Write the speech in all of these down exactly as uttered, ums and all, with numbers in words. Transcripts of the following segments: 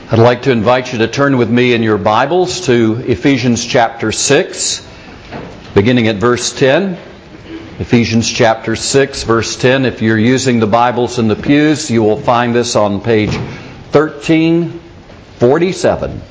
I'd like to invite you to turn with me in your Bibles to Ephesians chapter six, beginning at verse ten. Ephesians chapter six, verse ten. If you're using the Bibles in the pews, you will find this on page thirteen forty-seven.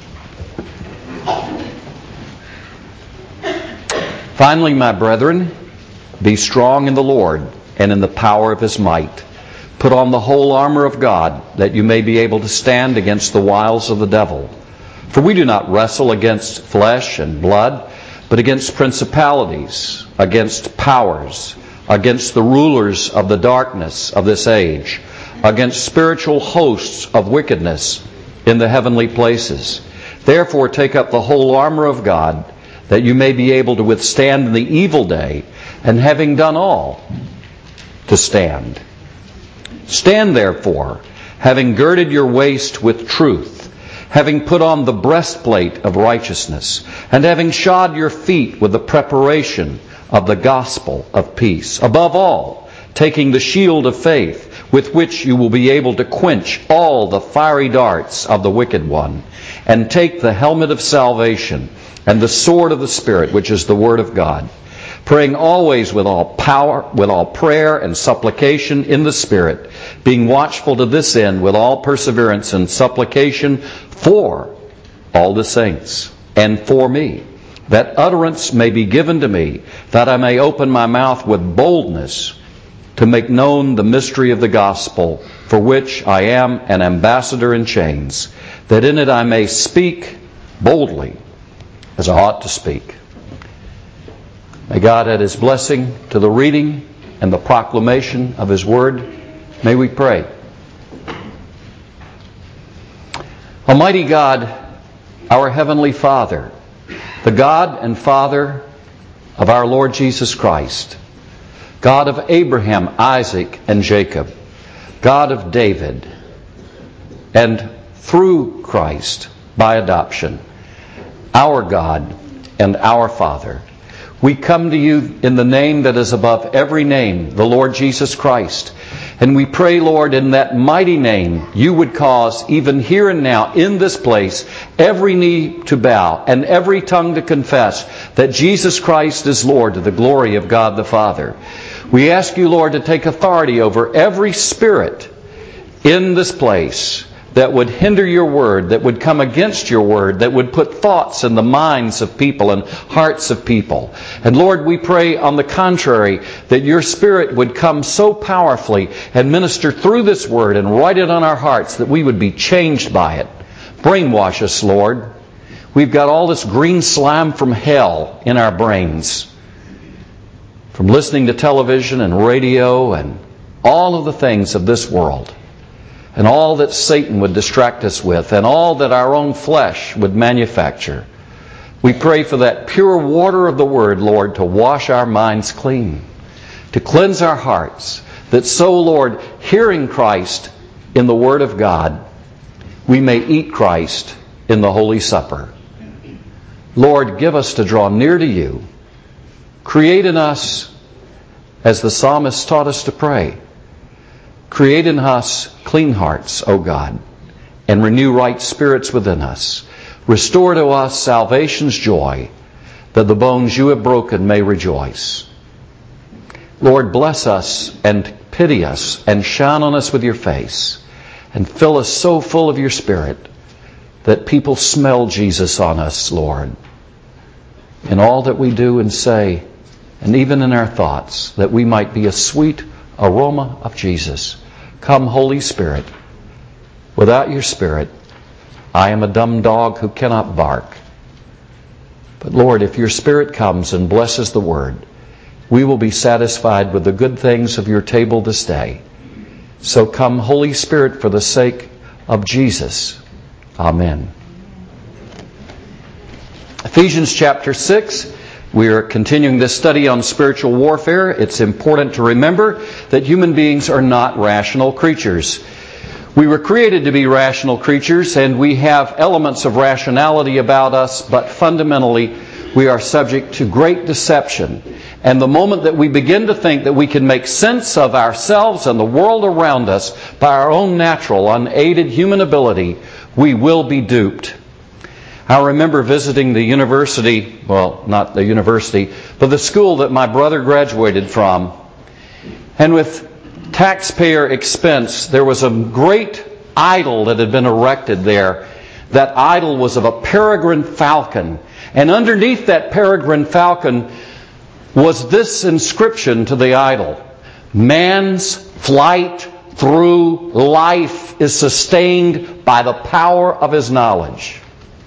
Finally, my brethren, be strong in the Lord and in the power of His might. Put on the whole armor of God, that you may be able to stand against the wiles of the devil. For we do not wrestle against flesh and blood, but against principalities, against powers, against the rulers of the darkness of this age, against spiritual hosts of wickedness in the heavenly places. Therefore take up the whole armor of God, that you may be able to withstand in the evil day, and having done all, to stand. Stand therefore, having girded your waist with truth, having put on the breastplate of righteousness, and having shod your feet with the preparation of the gospel of peace. Above all, taking the shield of faith, with which you will be able to quench all the fiery darts of the wicked one, and take the helmet of salvation and the sword of the Spirit, which is the Word of God, praying always with all power, with all prayer and supplication in the Spirit, being watchful to this end with all perseverance and supplication for all the saints and for me, that utterance may be given to me, that I may open my mouth with boldness to make known the mystery of the gospel, for which I am an ambassador in chains, that in it I may speak boldly as I ought to speak. May God add His blessing to the reading and the proclamation of His Word. May we pray. Almighty God, our Heavenly Father, the God and Father of our Lord Jesus Christ, God of Abraham, Isaac, and Jacob, God of David, and through Christ by adoption, our God and our Father, we come to you in the name that is above every name, the Lord Jesus Christ. And we pray, Lord, in that mighty name, you would cause, even here and now, in this place, every knee to bow and every tongue to confess that Jesus Christ is Lord, to the glory of God the Father. We ask you, Lord, to take authority over every spirit in this place that would hinder your word, that would come against your word, that would put thoughts in the minds of people and hearts of people. And Lord, we pray on the contrary, that your Spirit would come so powerfully and minister through this word and write it on our hearts that we would be changed by it. Brainwash us, Lord. We've got all this green slime from hell in our brains, from listening to television and radio and all of the things of this world, and all that Satan would distract us with, and all that our own flesh would manufacture. We pray for that pure water of the Word, Lord, to wash our minds clean, to cleanse our hearts, that so, Lord, hearing Christ in the Word of God, we may eat Christ in the Holy Supper. Lord, give us to draw near to you. Create in us, as the psalmist taught us to pray, create in us clean hearts, O God, and renew right spirits within us. Restore to us salvation's joy, that the bones you have broken may rejoice. Lord, bless us and pity us and shine on us with your face, and fill us so full of your Spirit that people smell Jesus on us, Lord, in all that we do and say, and even in our thoughts, that we might be a sweet aroma of Jesus. Come, Holy Spirit. Without your Spirit, I am a dumb dog who cannot bark. But Lord, if your Spirit comes and blesses the Word, we will be satisfied with the good things of your table this day. So come, Holy Spirit, for the sake of Jesus. Amen. Ephesians chapter six. We are continuing this study on spiritual warfare. It's important to remember that human beings are not rational creatures. We were created to be rational creatures, and we have elements of rationality about us, but fundamentally we are subject to great deception. And the moment that we begin to think that we can make sense of ourselves and the world around us by our own natural, unaided human ability, We will be duped. I remember visiting the university, well, not the university, but the school that my brother graduated from. And with taxpayer expense, there was a great idol that had been erected there. That idol was of a peregrine falcon. And underneath that peregrine falcon was this inscription to the idol: man's flight through life is sustained by the power of his knowledge.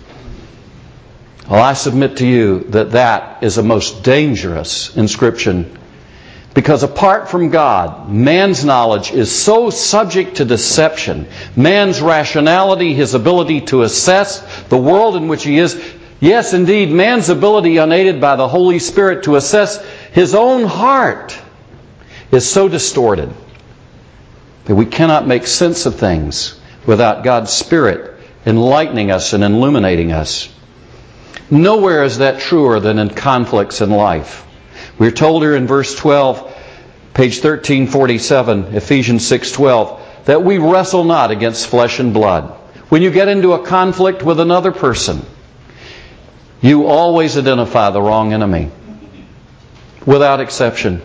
Well, I submit to you that that is a most dangerous inscription, because apart from God, man's knowledge is so subject to deception. Man's rationality, his ability to assess the world in which he is, yes, indeed, man's ability, unaided by the Holy Spirit, to assess his own heart is so distorted that we cannot make sense of things without God's Spirit enlightening us and illuminating us. Nowhere is that truer than in conflicts in life. We're told here in verse twelve, page thirteen forty-seven, Ephesians six twelve, that we wrestle not against flesh and blood. When you get into a conflict with another person, you always identify the wrong enemy, without exception,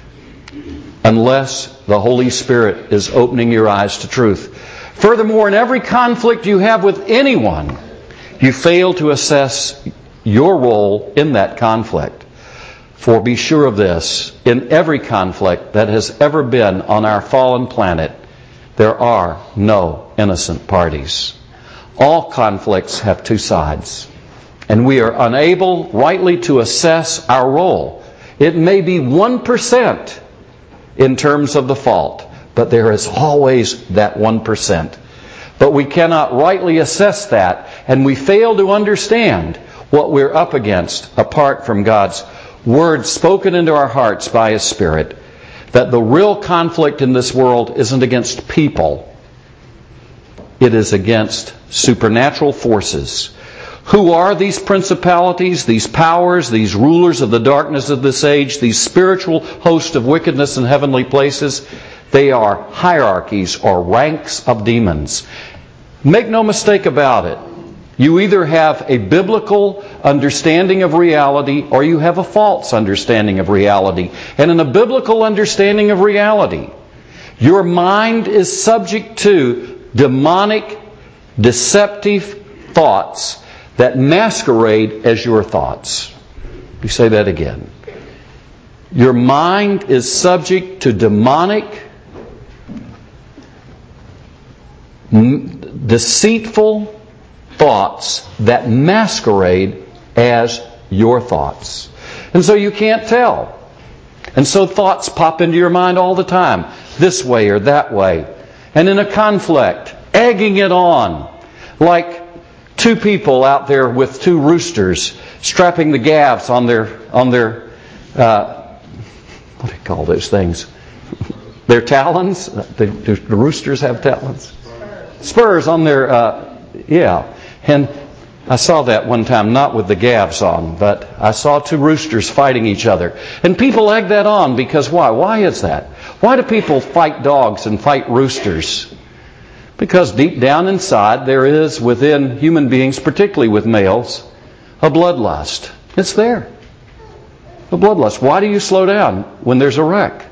unless the Holy Spirit is opening your eyes to truth. Furthermore, in every conflict you have with anyone, you fail to assess your role in that conflict. For be sure of this, in every conflict that has ever been on our fallen planet, there are no innocent parties. All conflicts have two sides, and we are unable rightly to assess our role. It may be one percent in terms of the fault, but there is always that one percent. But we cannot rightly assess that, and we fail to understand what we're up against apart from God's Word spoken into our hearts by His Spirit, that the real conflict in this world isn't against people. It is against supernatural forces. Who are these principalities, these powers, these rulers of the darkness of this age, these spiritual hosts of wickedness in heavenly places? They are hierarchies or ranks of demons. Make no mistake about it. You either have a biblical understanding of reality or you have a false understanding of reality. And in a biblical understanding of reality, your mind is subject to demonic, deceptive thoughts that masquerade as your thoughts. You say that again. Your mind is subject to demonic, deceitful thoughts that masquerade as your thoughts. And so you can't tell. And so thoughts pop into your mind all the time, this way or that way. And in a conflict, egging it on, like two people out there with two roosters strapping the gaffs on their, on their uh, what do you call those things? Their talons? The, the roosters have talons? Spurs on their, uh, yeah. And I saw that one time, not with the gaffs on, but I saw two roosters fighting each other. And people egg that on because why? Why is that? Why do people fight dogs and fight roosters? Because deep down inside there is within human beings, particularly with males, a bloodlust. It's there. A bloodlust. Why do you slow down when there's a wreck?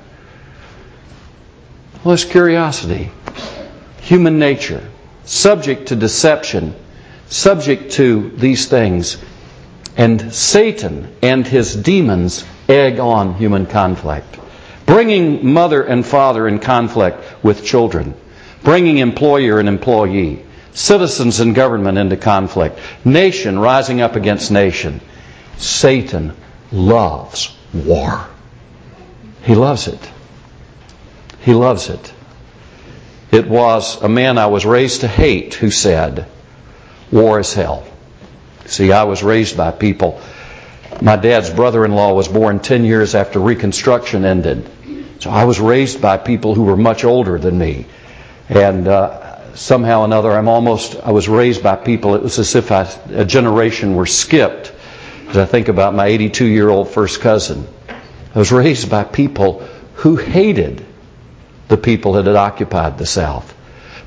Well, it's curiosity. Human nature. Subject to deception. Subject to these things. And Satan and his demons egg on human conflict. Bringing mother and father in conflict with children. Bringing employer and employee. Citizens and government into conflict. Nation rising up against nation. Satan loves war. He loves it. He loves it. It was a man I was raised to hate who said, war is hell. See, I was raised by people. My dad's brother-in-law was born ten years after Reconstruction ended. So I was raised by people who were much older than me. And uh, somehow or another, I'm almost, I was raised by people, it was as if I, a generation were skipped. As I think about my eighty-two-year-old first cousin. I was raised by people who hated the people that had occupied the South.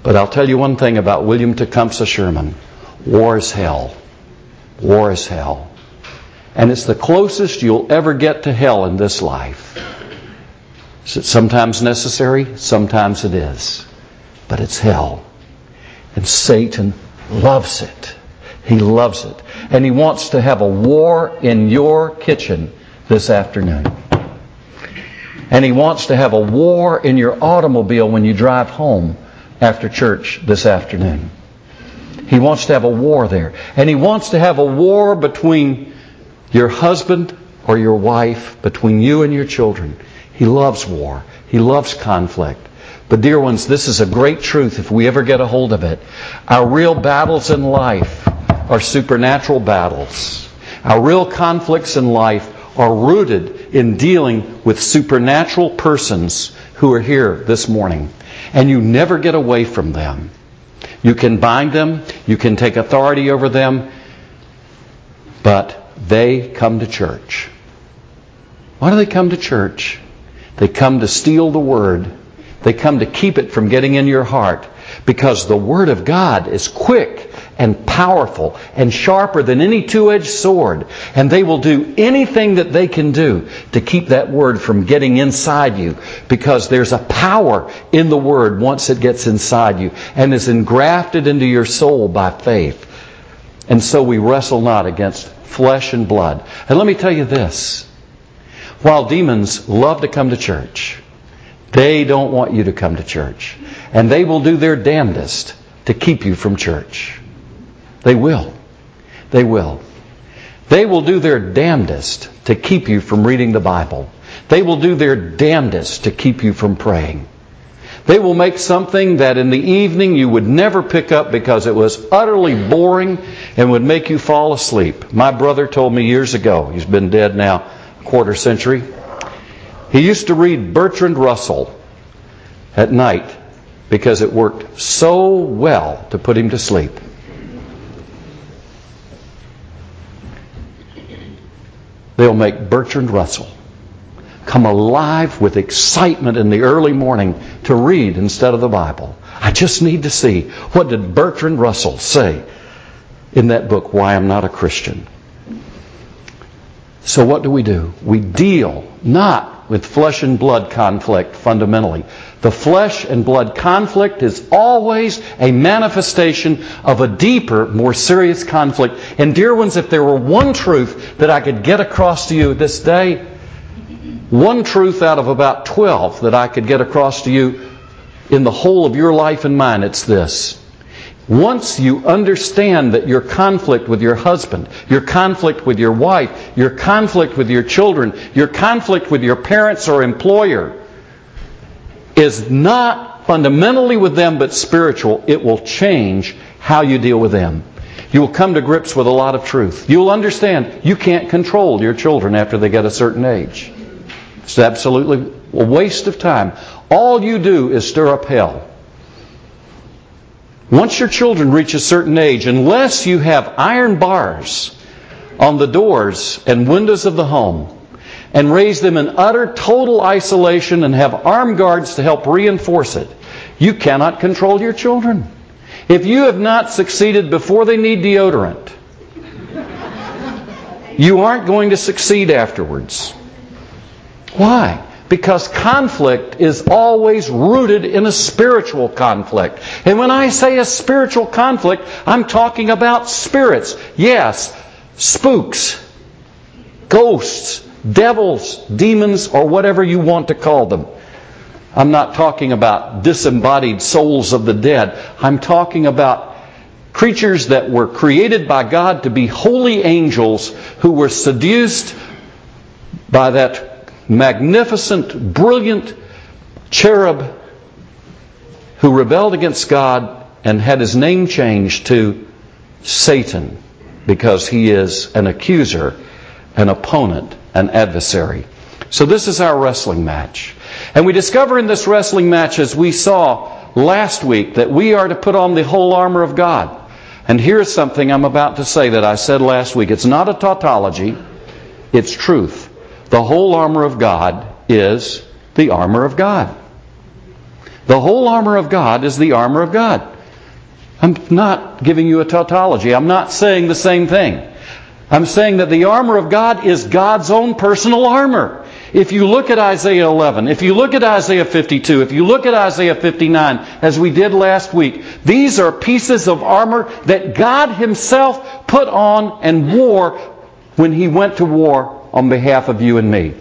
But I'll tell you one thing about William Tecumseh Sherman. War is hell. War is hell. And it's the closest you'll ever get to hell in this life. Is it sometimes necessary? Sometimes it is. But it's hell. And Satan loves it. He loves it. And he wants to have a war in your kitchen this afternoon. And he wants to have a war in your automobile when you drive home after church this afternoon. He wants to have a war there. And he wants to have a war between your husband or your wife, between you and your children. He loves war. He loves conflict. But dear ones, this is a great truth if we ever get a hold of it. Our real battles in life are supernatural battles. Our real conflicts in life are rooted in dealing with supernatural persons who are here this morning. And you never get away from them. You can bind them. You can take authority over them. But they come to church. Why do they come to church? They come to steal the Word. They come to keep it from getting in your heart. Because the Word of God is quick and powerful and sharper than any two-edged sword. And they will do anything that they can do to keep that Word from getting inside you. Because there's a power in the Word once it gets inside you and is engrafted into your soul by faith. And so we wrestle not against flesh and blood. And let me tell you this. While demons love to come to church, they don't want you to come to church. And they will do their damnedest to keep you from church. They will. They will. They will do their damnedest to keep you from reading the Bible. They will do their damnedest to keep you from praying. They will make something that in the evening you would never pick up because it was utterly boring and would make you fall asleep. My brother told me years ago, he's been dead now a quarter century, he used to read Bertrand Russell at night because it worked so well to put him to sleep. They'll make Bertrand Russell come alive with excitement in the early morning to read instead of the Bible. I just need to see, what did Bertrand Russell say in that book, Why I'm Not a Christian? So what do we do? We deal not with flesh and blood conflict fundamentally. The flesh and blood conflict is always a manifestation of a deeper, more serious conflict. And dear ones, if there were one truth that I could get across to you this day, one truth out of about twelve that I could get across to you in the whole of your life and mine, it's this. Once you understand that your conflict with your husband, your conflict with your wife, your conflict with your children, your conflict with your parents or employer is not fundamentally with them but spiritual, it will change how you deal with them. You will come to grips with a lot of truth. You will understand you can't control your children after they get a certain age. It's absolutely a waste of time. All you do is stir up hell. Once your children reach a certain age, unless you have iron bars on the doors and windows of the home and raise them in utter total isolation and have armed guards to help reinforce it, you cannot control your children. If you have not succeeded before they need deodorant, you aren't going to succeed afterwards. Why? Because conflict is always rooted in a spiritual conflict. And when I say a spiritual conflict, I'm talking about spirits. Yes, spooks, ghosts, devils, demons, or whatever you want to call them. I'm not talking about disembodied souls of the dead. I'm talking about creatures that were created by God to be holy angels who were seduced by that magnificent, brilliant cherub who rebelled against God and had his name changed to Satan because he is an accuser, an opponent, an adversary. So this is our wrestling match. And we discover in this wrestling match, as we saw last week, that we are to put on the whole armor of God. And here's something I'm about to say that I said last week. It's not a tautology, it's truth. The whole armor of God is the armor of God. The whole armor of God is the armor of God. I'm not giving you a tautology. I'm not saying the same thing. I'm saying that the armor of God is God's own personal armor. If you look at Isaiah eleven, if you look at Isaiah fifty-two, if you look at Isaiah fifty-nine, as we did last week, these are pieces of armor that God Himself put on and wore when He went to war on behalf of you and me.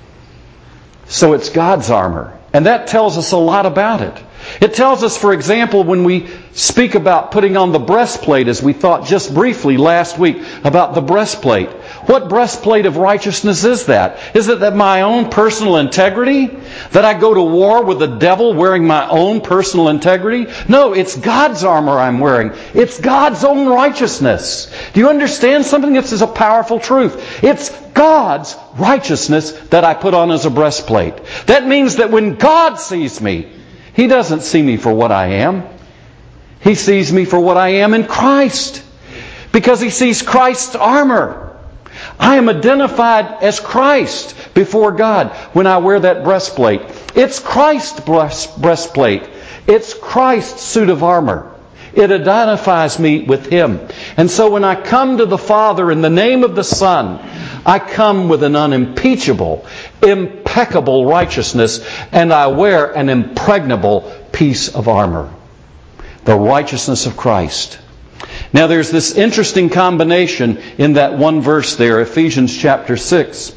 So it's God's armor. And that tells us a lot about it. It tells us, for example, when we speak about putting on the breastplate, as we thought just briefly last week about the breastplate. What breastplate of righteousness is that? Is it that my own personal integrity? That I go to war with the devil wearing my own personal integrity? No, it's God's armor I'm wearing. It's God's own righteousness. Do you understand something? This is a powerful truth. It's God's righteousness that I put on as a breastplate. That means that when God sees me, He doesn't see me for what I am. He sees me for what I am in Christ. Because He sees Christ's armor. I am identified as Christ before God when I wear that breastplate. It's Christ's breastplate. It's Christ's suit of armor. It identifies me with Him. And so when I come to the Father in the name of the Son, I come with an unimpeachable, impeccable righteousness, and I wear an impregnable piece of armor. The righteousness of Christ. Now there's this interesting combination in that one verse there, Ephesians chapter six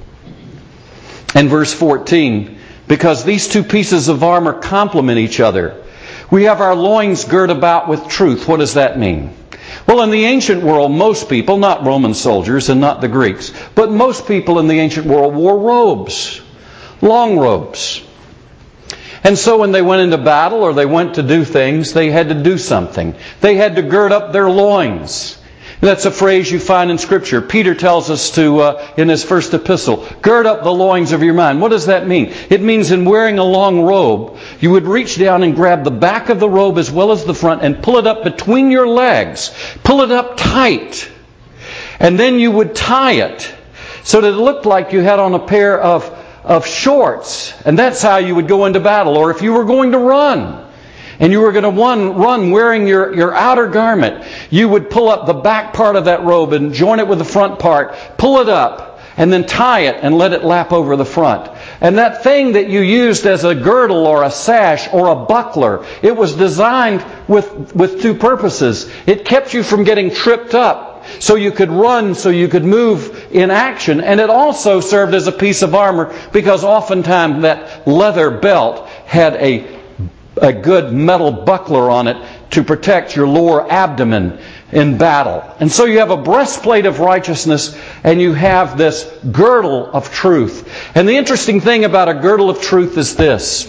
and verse fourteen, because these two pieces of armor complement each other. We have our loins girt about with truth. What does that mean? Well, in the ancient world, most people, not Roman soldiers and not the Greeks, but most people in the ancient world wore robes, long robes. And so when they went into battle or they went to do things, they had to do something. They had to gird up their loins. That's a phrase you find in Scripture. Peter tells us to, uh, in his first epistle, gird up the loins of your mind. What does that mean? It means in wearing a long robe, you would reach down and grab the back of the robe as well as the front and pull it up between your legs. Pull it up tight. And then you would tie it so that it looked like you had on a pair of, of shorts. And that's how you would go into battle. Or if you were going to run, and you were going to run, run wearing your, your outer garment, you would pull up the back part of that robe and join it with the front part, pull it up, and then tie it and let it lap over the front. And that thing that you used as a girdle or a sash or a buckler, it was designed with, with two purposes. It kept you from getting tripped up, so you could run, so you could move in action. And it also served as a piece of armor, because oftentimes that leather belt had a a good metal buckler on it to protect your lower abdomen in battle. And so you have a breastplate of righteousness and you have this girdle of truth. And the interesting thing about a girdle of truth is this.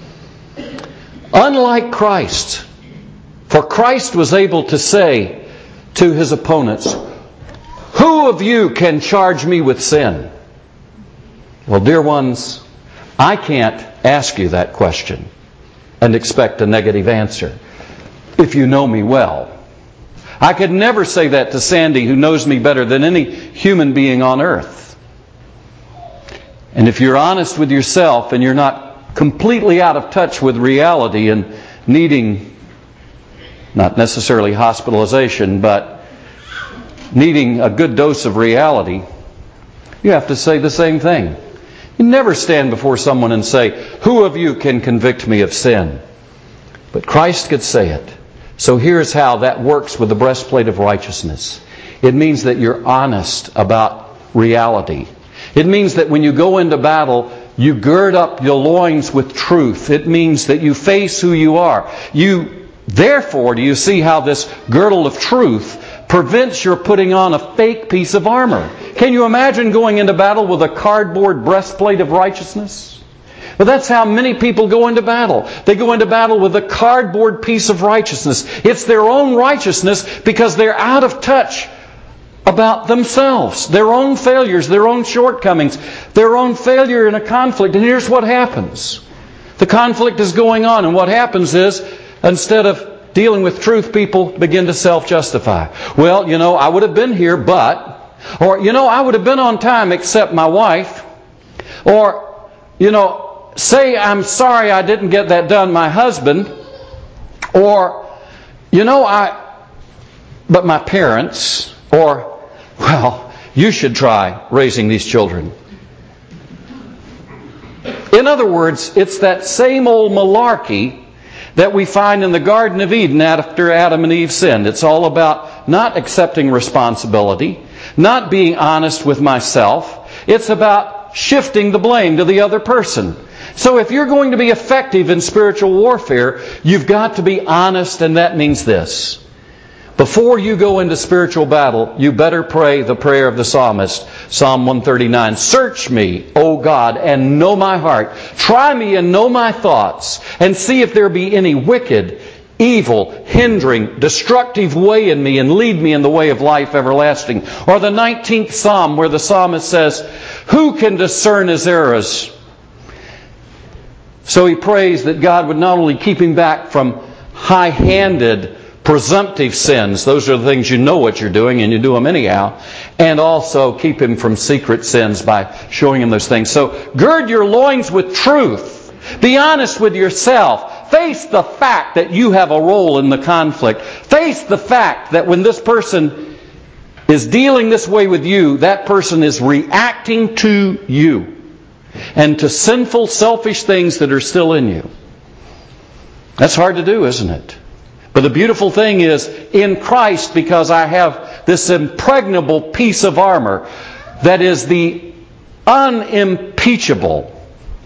Unlike Christ, for Christ was able to say to His opponents, "Who of you can charge me with sin?" Well, dear ones, I can't ask you that question and expect a negative answer if you know me well. I could never say that to Sandy, who knows me better than any human being on earth. And if you're honest with yourself and you're not completely out of touch with reality and needing, not necessarily hospitalization, but needing a good dose of reality, you have to say the same thing. You never stand before someone and say, "Who of you can convict me of sin?" But Christ could say it. So here's how that works with the breastplate of righteousness. It means that you're honest about reality. It means that when you go into battle, you gird up your loins with truth. It means that you face who you are. You, therefore, do you see how this girdle of truth prevents your putting on a fake piece of armor? Can you imagine going into battle with a cardboard breastplate of righteousness? Well, that's how many people go into battle. They go into battle with a cardboard piece of righteousness. It's their own righteousness because they're out of touch about themselves, their own failures, their own shortcomings, their own failure in a conflict. And here's what happens. The conflict is going on, and what happens is, instead of dealing with truth, people begin to self-justify. Well, you know, I would have been here, but... Or, you know, I would have been on time except my wife. Or, you know, say, I'm sorry I didn't get that done, my husband, or, you know, I, but my parents, or, well, you should try raising these children. In other words, it's that same old malarkey that we find in the Garden of Eden after Adam and Eve sinned. It's all about not accepting responsibility, not being honest with myself. It's about shifting the blame to the other person. So if you're going to be effective in spiritual warfare, you've got to be honest, and that means this. Before you go into spiritual battle, you better pray the prayer of the psalmist, Psalm one thirty-nine. Search me, O God, and know my heart. Try me and know my thoughts, and see if there be any wicked, evil, hindering, destructive way in me, and lead me in the way of life everlasting. Or the nineteenth Psalm, where the psalmist says, who can discern his errors? So he prays that God would not only keep him back from high-handed, presumptive sins. Those are the things you know what you're doing and you do them anyhow. And also keep him from secret sins by showing him those things. So gird your loins with truth. Be honest with yourself. Face the fact that you have a role in the conflict. Face the fact that when this person is dealing this way with you, that person is reacting to you and to sinful, selfish things that are still in you. That's hard to do, isn't it? But the beautiful thing is, in Christ, because I have this impregnable piece of armor that is the unimpeachable,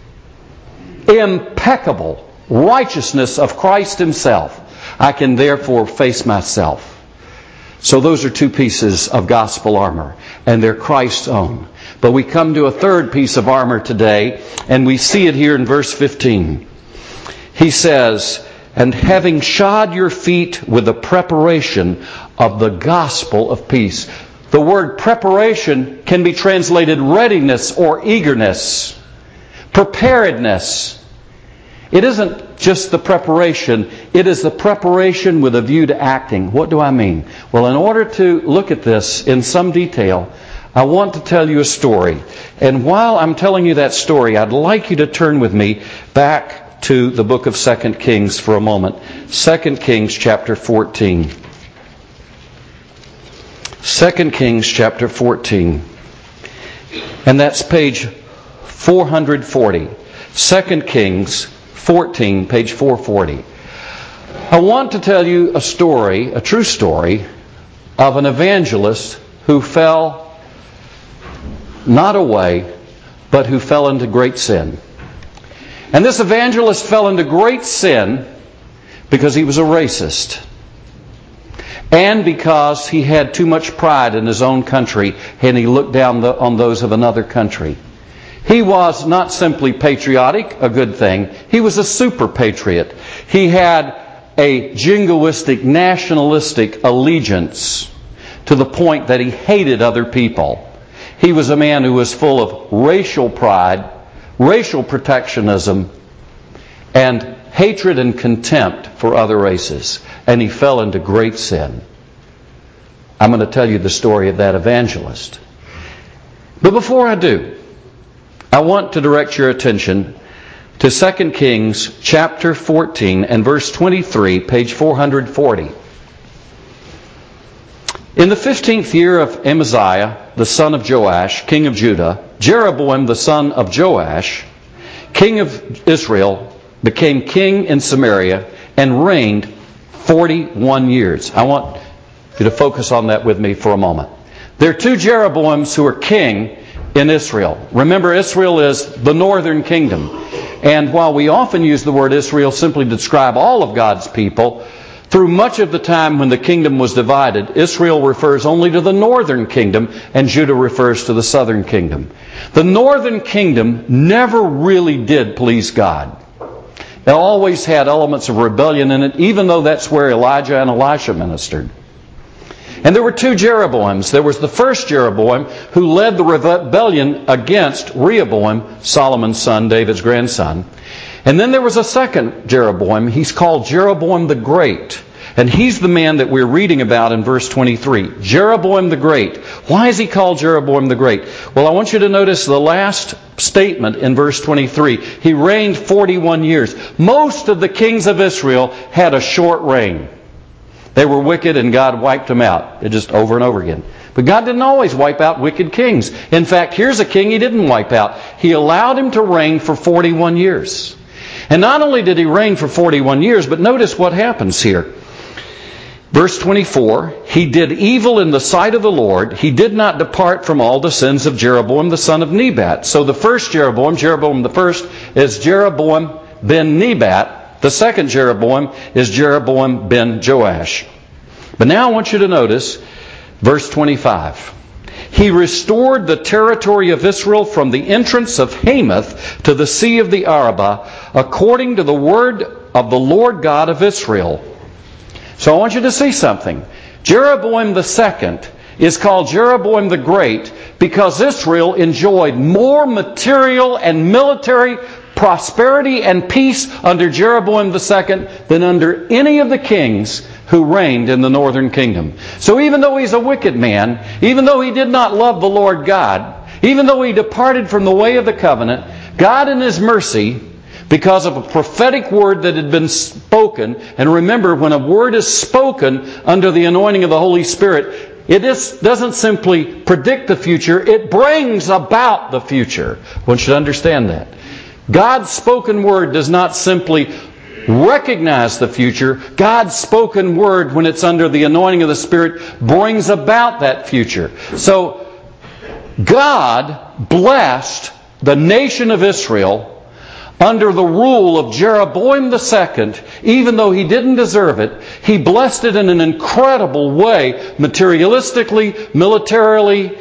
impeccable righteousness of Christ Himself, I can therefore face myself. So those are two pieces of gospel armor, and they're Christ's own. But we come to a third piece of armor today, and we see it here in verse fifteen. He says, and having shod your feet with the preparation of the gospel of peace. The word preparation can be translated readiness or eagerness, preparedness. It isn't just the preparation, it is the preparation with a view to acting. What do I mean? Well, in order to look at this in some detail, I want to tell you a story. And while I'm telling you that story, I'd like you to turn with me back to the book of Second Kings for a moment. Second Kings chapter fourteen. Second Kings chapter fourteen. And that's page four forty. Second Kings fourteen, page four forty. I want to tell you a story, a true story, of an evangelist who fell not away, but who fell into great sin. And this evangelist fell into great sin because he was a racist. And because he had too much pride in his own country and he looked down the, on those of another country. He was not simply patriotic, a good thing. He was a super patriot. He had a jingoistic, nationalistic allegiance to the point that he hated other people. He was a man who was full of racial pride, racial protectionism, and hatred and contempt for other races. And he fell into great sin. I'm going to tell you the story of that evangelist. But before I do, I want to direct your attention to Second Kings chapter fourteen and verse twenty-three, page four forty. In the fifteenth year of Amaziah, the son of Joash, king of Judah, Jeroboam, the son of Joash, king of Israel, became king in Samaria and reigned forty-one years. I want you to focus on that with me for a moment. There are two Jeroboams who are king in Israel. Remember, Israel is the northern kingdom. And while we often use the word Israel simply to describe all of God's people, through much of the time when the kingdom was divided, Israel refers only to the northern kingdom and Judah refers to the southern kingdom. The northern kingdom never really did please God. It always had elements of rebellion in it, even though that's where Elijah and Elisha ministered. And there were two Jeroboams. There was the first Jeroboam who led the rebellion against Rehoboam, Solomon's son, David's grandson. And then there was a second Jeroboam. He's called Jeroboam the Great. And he's the man that we're reading about in verse twenty-three. Jeroboam the Great. Why is he called Jeroboam the Great? Well, I want you to notice the last statement in verse twenty-three. He reigned forty-one years. Most of the kings of Israel had a short reign. They were wicked and God wiped them out. It just over and over again. But God didn't always wipe out wicked kings. In fact, here's a king He didn't wipe out. He allowed him to reign for forty-one years. And not only did he reign for forty-one years, but notice what happens here. Verse twenty-four, he did evil in the sight of the Lord. He did not depart from all the sins of Jeroboam the son of Nebat. So the first Jeroboam, Jeroboam the first, is Jeroboam ben Nebat. The second Jeroboam is Jeroboam ben Joash. But now I want you to notice verse twenty-five. He restored the territory of Israel from the entrance of Hamath to the sea of the Arabah, according to the word of the Lord God of Israel. So I want you to see something. Jeroboam the second is called Jeroboam the Great because Israel enjoyed more material and military prosperity and peace under Jeroboam the second than under any of the kings who reigned in the northern kingdom. So even though he's a wicked man, even though he did not love the Lord God, even though he departed from the way of the covenant, God in His mercy, because of a prophetic word that had been spoken, and remember, when a word is spoken under the anointing of the Holy Spirit, it is, doesn't simply predict the future, it brings about the future. One should understand that. God's spoken word does not simply recognize the future. God's spoken word, when it's under the anointing of the Spirit, brings about that future. So, God blessed the nation of Israel under the rule of Jeroboam the second, even though he didn't deserve it. He blessed it in an incredible way, materialistically, militarily,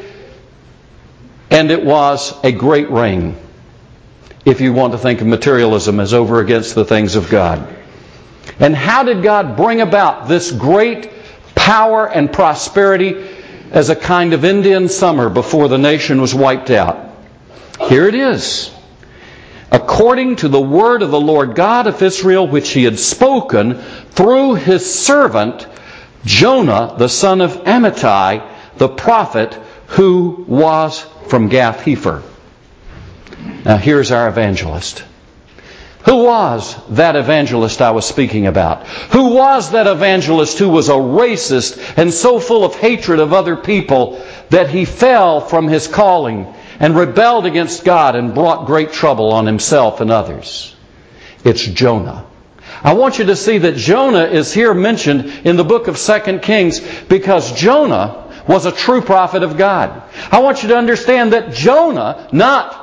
and it was a great reign, if you want to think of materialism as over against the things of God. And how did God bring about this great power and prosperity as a kind of Indian summer before the nation was wiped out? Here it is. According to the word of the Lord God of Israel, which He had spoken through His servant Jonah, the son of Amittai, the prophet, who was from Gath-hepher. Now here's our evangelist. Who was that evangelist I was speaking about? Who was that evangelist who was a racist and so full of hatred of other people that he fell from his calling and rebelled against God and brought great trouble on himself and others? It's Jonah. I want you to see that Jonah is here mentioned in the book of Second Kings because Jonah was a true prophet of God. I want you to understand that Jonah, not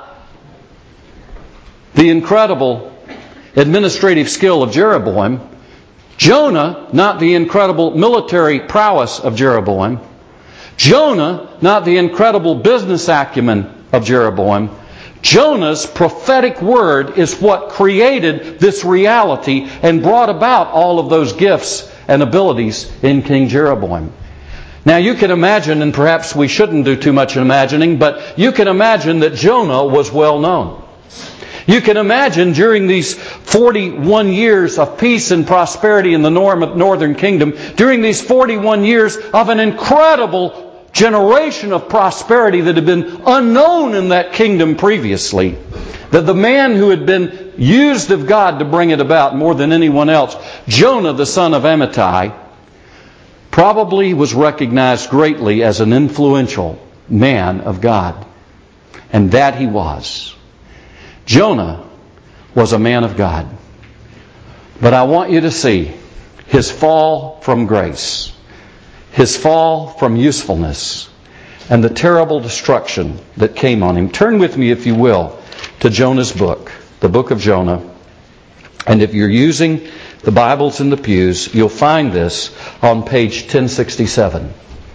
the incredible administrative skill of Jeroboam, Jonah, not the incredible military prowess of Jeroboam, Jonah, not the incredible business acumen of Jeroboam, Jonah's prophetic word is what created this reality and brought about all of those gifts and abilities in King Jeroboam. Now you can imagine, and perhaps we shouldn't do too much imagining, but you can imagine that Jonah was well known. You can imagine during these forty-one years of peace and prosperity in the northern kingdom, during these forty-one years of an incredible generation of prosperity that had been unknown in that kingdom previously, that the man who had been used of God to bring it about more than anyone else, Jonah the son of Amittai, probably was recognized greatly as an influential man of God. And that he was. Jonah was a man of God. But I want you to see his fall from grace, his fall from usefulness, and the terrible destruction that came on him. Turn with me, if you will, to Jonah's book, the book of Jonah. And if you're using the Bibles in the pews, you'll find this on page ten sixty-seven.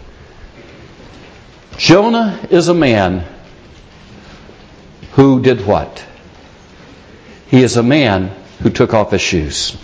Jonah is a man who did what? He is a man who took off his shoes.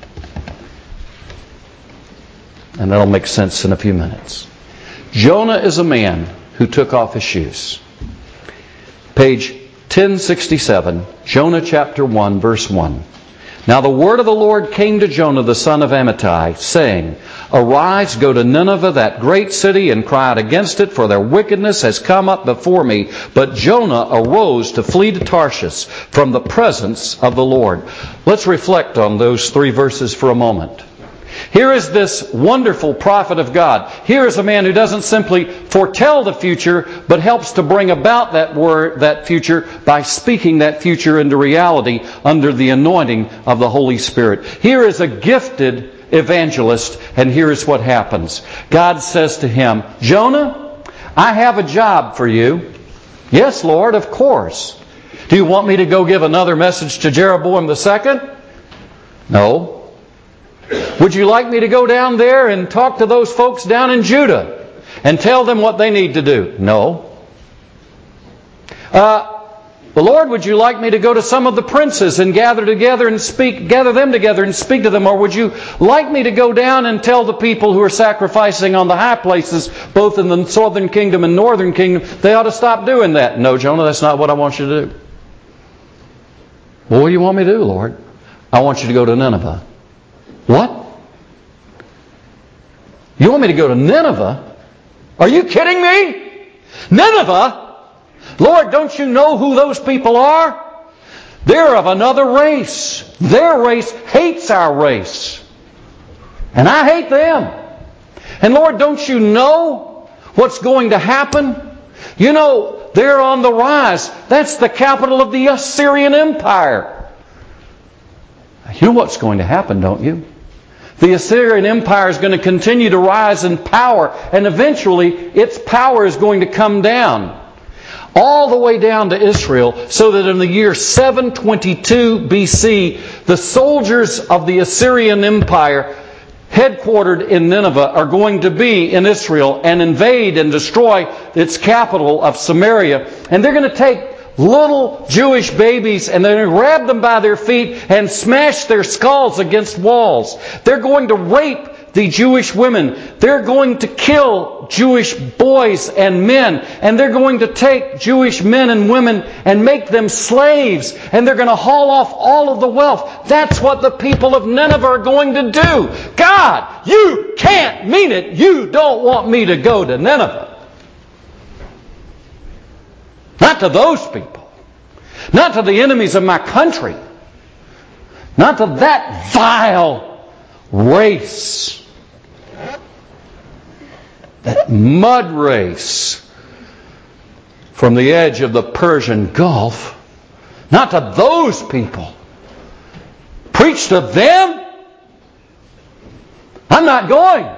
And that'll make sense in a few minutes. Jonah is a man who took off his shoes. Page ten sixty-seven, Jonah chapter one, verse one. Now the word of the Lord came to Jonah the son of Amittai, saying, Arise, go to Nineveh, that great city, and cry out against it, for their wickedness has come up before me. But Jonah arose to flee to Tarshish from the presence of the Lord. Let's reflect on those three verses for a moment. Here is this wonderful prophet of God. Here is a man who doesn't simply foretell the future, but helps to bring about that word, that future, by speaking that future into reality under the anointing of the Holy Spirit. Here is a gifted evangelist, and here is what happens. God says to him, Jonah, I have a job for you. Yes, Lord, of course. Do you want me to go give another message to Jeroboam the second? No. Would you like me to go down there and talk to those folks down in Judah and tell them what they need to do? No. Uh, the Lord, would you like me to go to some of the princes and gather together and speak, gather them together and speak to them? Or would you like me to go down and tell the people who are sacrificing on the high places, both in the southern kingdom and northern kingdom, they ought to stop doing that? No, Jonah, that's not what I want you to do. Well, what do you want me to do, Lord? I want you to go to Nineveh. What? You want me to go to Nineveh? Are you kidding me? Nineveh? Lord, don't you know who those people are? They're of another race. Their race hates our race. And I hate them. And Lord, don't you know what's going to happen? You know, they're on the rise. That's the capital of the Assyrian Empire. You know what's going to happen, don't you? The Assyrian Empire is going to continue to rise in power, and eventually its power is going to come down. All the way down to Israel, so that in the year seven twenty-two B C, the soldiers of the Assyrian Empire, headquartered in Nineveh, are going to be in Israel and invade and destroy its capital of Samaria. And they're going to take little Jewish babies and they're going to grab them by their feet and smash their skulls against walls. They're going to rape the Jewish women. They're going to kill Jewish boys and men. And they're going to take Jewish men and women and make them slaves. And they're going to haul off all of the wealth. That's what the people of Nineveh are going to do. God, you can't mean it. You don't want me to go to Nineveh. Not to those people. Not to the enemies of my country. Not to that vile race. That mud race from the edge of the Persian Gulf. Not to those people. Preach to them? I'm not going.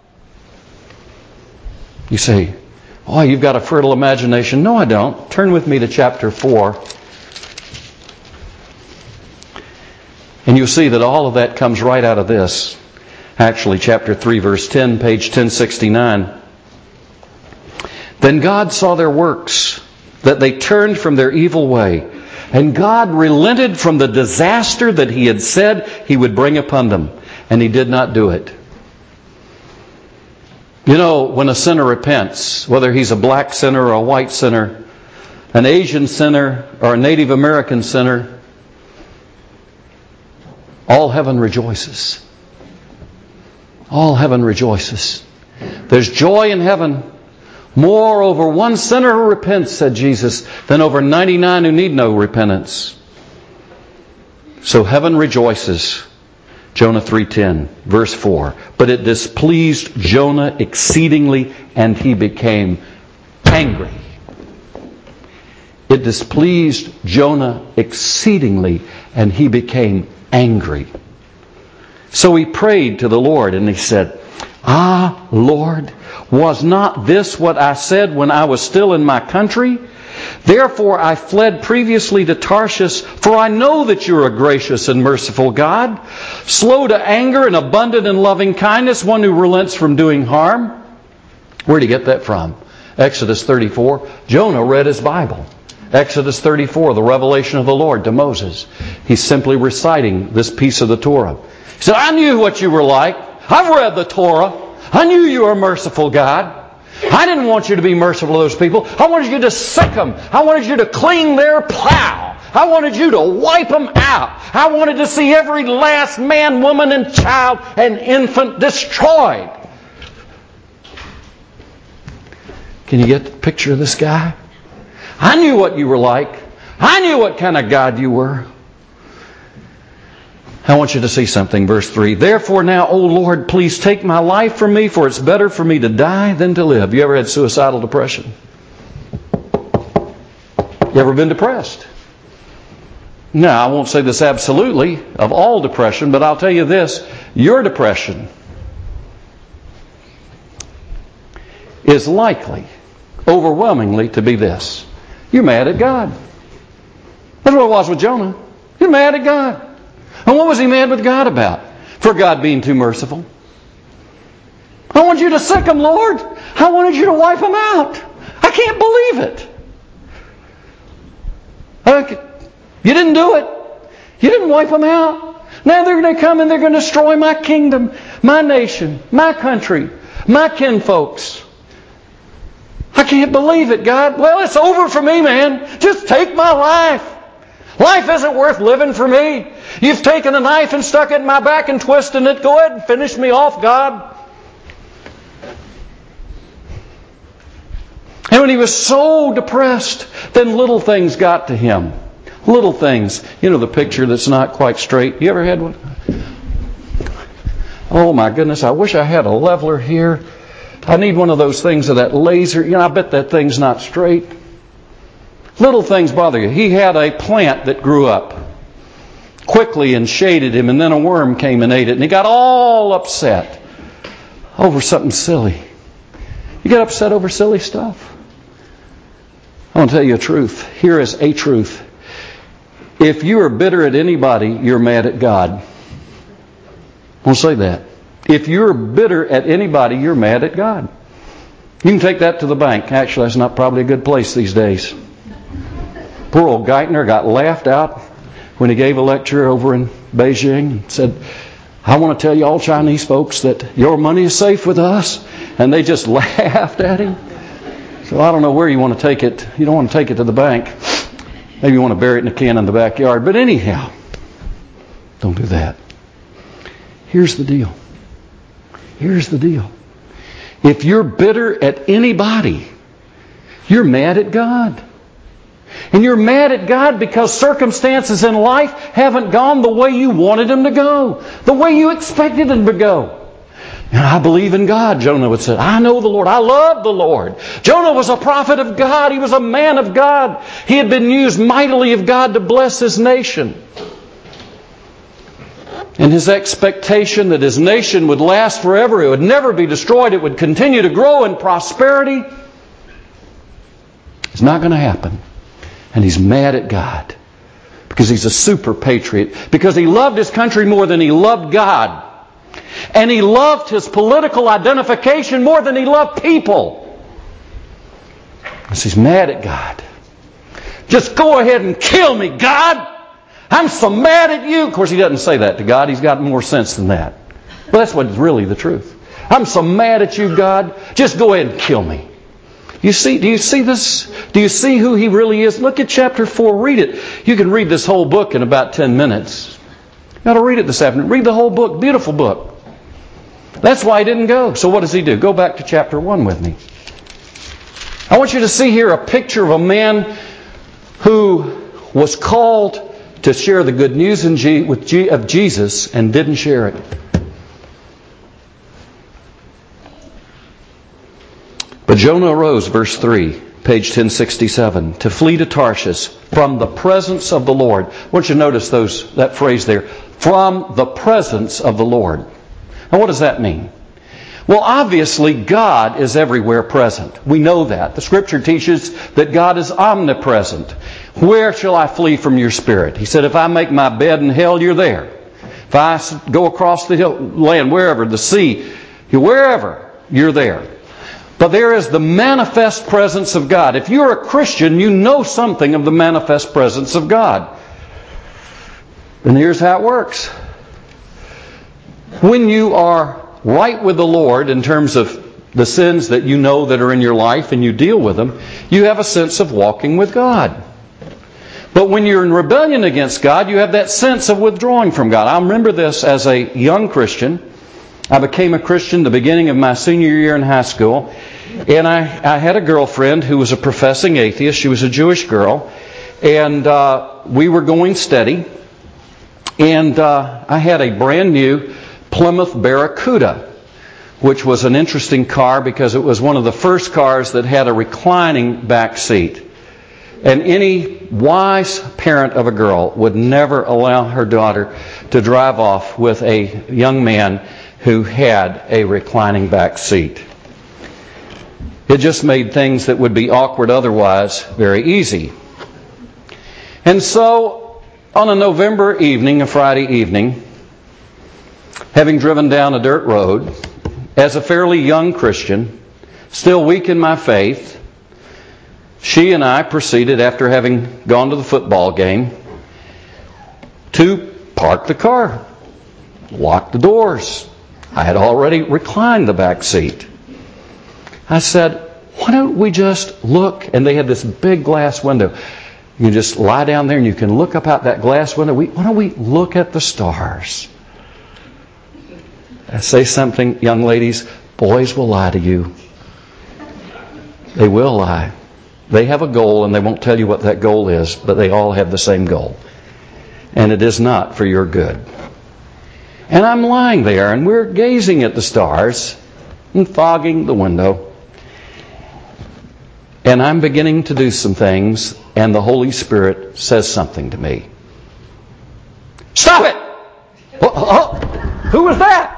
You say, oh, you've got a fertile imagination. No, I don't. Turn with me to chapter four. And you'll see that all of that comes right out of this. Actually, chapter three, verse ten, page ten sixty-nine. Then God saw their works, that they turned from their evil way. And God relented from the disaster that He had said He would bring upon them. And He did not do it. You know, when a sinner repents, whether he's a black sinner or a white sinner, an Asian sinner or a Native American sinner, all heaven rejoices. All heaven rejoices. There's joy in heaven more over one sinner who repents, said Jesus, than over ninety-nine who need no repentance. So heaven rejoices. Jonah three ten, verse four. But it displeased Jonah exceedingly, and he became angry. It displeased Jonah exceedingly, and he became angry. So he prayed to the Lord, and he said, Ah, Lord, was not this what I said when I was still in my country? Therefore I fled previously to Tarshish, for I know that you are a gracious and merciful God, slow to anger and abundant in loving kindness, one who relents from doing harm. Where did he get that from? Exodus thirty-four. Jonah read his Bible. Exodus thirty-four, the revelation of the Lord to Moses. He's simply reciting this piece of the Torah. He said, I knew what you were like. I've read the Torah. I knew you were a merciful God. I didn't want you to be merciful to those people. I wanted you to sick them. I wanted you to clean their plow. I wanted you to wipe them out. I wanted to see every last man, woman, and child and infant destroyed. Can you get the picture of this guy? I knew what you were like. I knew what kind of God you were. I want you to see something. Verse three. Therefore now, O Lord, please take my life from me, for it's better for me to die than to live. You ever had suicidal depression? You ever been depressed? Now, I won't say this absolutely of all depression, but I'll tell you this. Your depression is likely, overwhelmingly, to be this. You're mad at God. That's what it was with Jonah. You're mad at God. And what was he mad with God about? For God being too merciful. I want you to sick him, Lord. I wanted you to wipe him out. I can't believe it. You didn't do it. You didn't wipe them out. Now they're going to come and they're going to destroy my kingdom, my nation, my country, my kinfolks. I can't believe it, God. Well, it's over for me, man. Just take my life. Life isn't worth living for me. You've taken a knife and stuck it in my back and twisted it. Go ahead and finish me off, God. And when he was so depressed, then little things got to him. Little things. You know the picture that's not quite straight? You ever had one? Oh my goodness, I wish I had a leveler here. I need one of those things of that laser. You know, I bet that thing's not straight. Little things bother you. He had a plant that grew up quickly and shaded him, and then a worm came and ate it, and he got all upset over something silly. You get upset over silly stuff? I want to tell you a truth. Here is a truth. If you are bitter at anybody, you're mad at God. I'll say that. If you're bitter at anybody, you're mad at God. You can take that to the bank. Actually, that's not probably a good place these days. Poor old Geithner got laughed out when he gave a lecture over in Beijing and said, I want to tell you all Chinese folks that your money is safe with us. And they just laughed at him. So I don't know where you want to take it. You don't want to take it to the bank. Maybe you want to bury it in a can in the backyard. But anyhow, don't do that. Here's the deal. Here's the deal. If you're bitter at anybody, you're mad at God. And you're mad at God because circumstances in life haven't gone the way you wanted them to go, the way you expected them to go. And I believe in God, Jonah would say. I know the Lord. I love the Lord. Jonah was a prophet of God. He was a man of God. He had been used mightily of God to bless his nation. And his expectation that his nation would last forever, it would never be destroyed, it would continue to grow in prosperity, it's not going to happen. And he's mad at God because he's a super patriot, because he loved his country more than he loved God. And he loved his political identification more than he loved people. Because he's mad at God. Just go ahead and kill me, God. I'm so mad at you. Of course, he doesn't say that to God. He's got more sense than that. But that's what's really the truth. I'm so mad at you, God. Just go ahead and kill me. You see, do you see this? Do you see who he really is? Look at chapter four. Read it. You can read this whole book in about ten minutes. You ought to read it this afternoon. Read the whole book. Beautiful book. That's why he didn't go. So what does he do? Go back to chapter one with me. I want you to see here a picture of a man who was called to share the good news in G- with G- of Jesus and didn't share it. But Jonah arose, verse three, page ten sixty-seven, to flee to Tarshish from the presence of the Lord. I want you to notice those that phrase there. From the presence of the Lord. Now what does that mean? Well, obviously God is everywhere present. We know that. The Scripture teaches that God is omnipresent. Where shall I flee from your Spirit? He said, if I make my bed in hell, you're there. If I go across the hill, land, wherever, the sea, wherever, you're there. But there is the manifest presence of God. If you're a Christian, you know something of the manifest presence of God. And here's how it works. When you are right with the Lord in terms of the sins that you know that are in your life and you deal with them, you have a sense of walking with God. But when you're in rebellion against God, you have that sense of withdrawing from God. I remember this as a young Christian. I became a Christian the beginning of my senior year in high school. And I, I had a girlfriend who was a professing atheist. She was a Jewish girl. And uh, we were going steady. And uh, I had a brand new Plymouth Barracuda, which was an interesting car because it was one of the first cars that had a reclining back seat. And any wise parent of a girl would never allow her daughter to drive off with a young man who had a reclining back seat. It just made things that would be awkward otherwise very easy. And so, on a November evening, a Friday evening, having driven down a dirt road, as a fairly young Christian, still weak in my faith, she and I proceeded, after having gone to the football game, to park the car, lock the doors. I had already reclined the back seat. I said, why don't we just look? And they had this big glass window. You can just lie down there and you can look up out that glass window. We, why don't we look at the stars? I say something, young ladies, boys will lie to you. They will lie. They have a goal and they won't tell you what that goal is, but they all have the same goal. And it is not for your good. And I'm lying there and we're gazing at the stars and fogging the window. And I'm beginning to do some things and the Holy Spirit says something to me. Stop it! Oh, oh, who was that?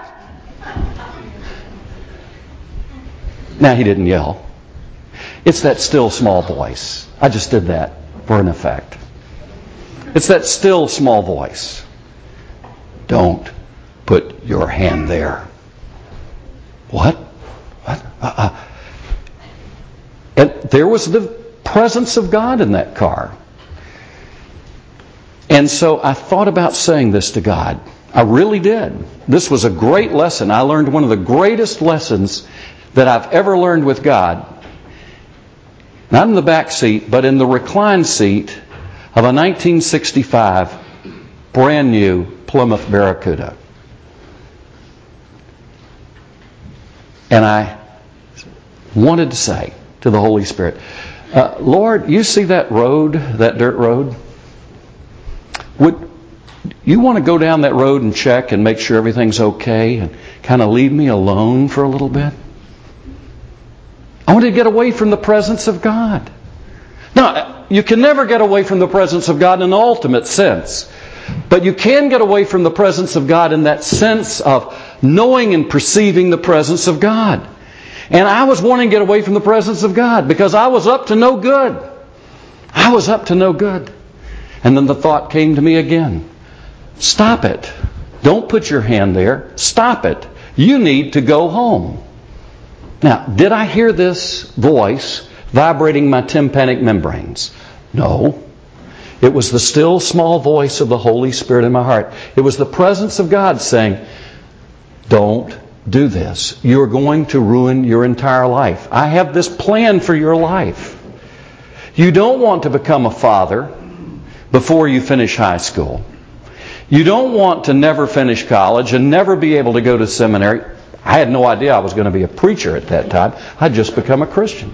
Now, he didn't yell. It's that still small voice. I just did that for an effect. It's that still small voice. Don't put your hand there. What? What? Uh-uh. And there was the presence of God in that car. And so I thought about saying this to God. I really did. This was a great lesson. I learned one of the greatest lessons that I've ever learned with God. Not in the back seat, but in the reclined seat of a nineteen sixty-five brand new Plymouth Barracuda. And I wanted to say to the Holy Spirit, uh, Lord, you see that road, that dirt road? Would you want to go down that road and check and make sure everything's okay and kind of leave me alone for a little bit? I wanted to get away from the presence of God. Now, you can never get away from the presence of God in the ultimate sense. But you can get away from the presence of God in that sense of knowing and perceiving the presence of God. And I was wanting to get away from the presence of God because I was up to no good. I was up to no good. And then the thought came to me again. Stop it. Don't put your hand there. Stop it. You need to go home. Now, did I hear this voice vibrating my tympanic membranes? No. It was the still small voice of the Holy Spirit in my heart. It was the presence of God saying, don't do this. You're going to ruin your entire life. I have this plan for your life. You don't want to become a father before you finish high school. You don't want to never finish college and never be able to go to seminary. I had no idea I was going to be a preacher at that time. I'd just become a Christian.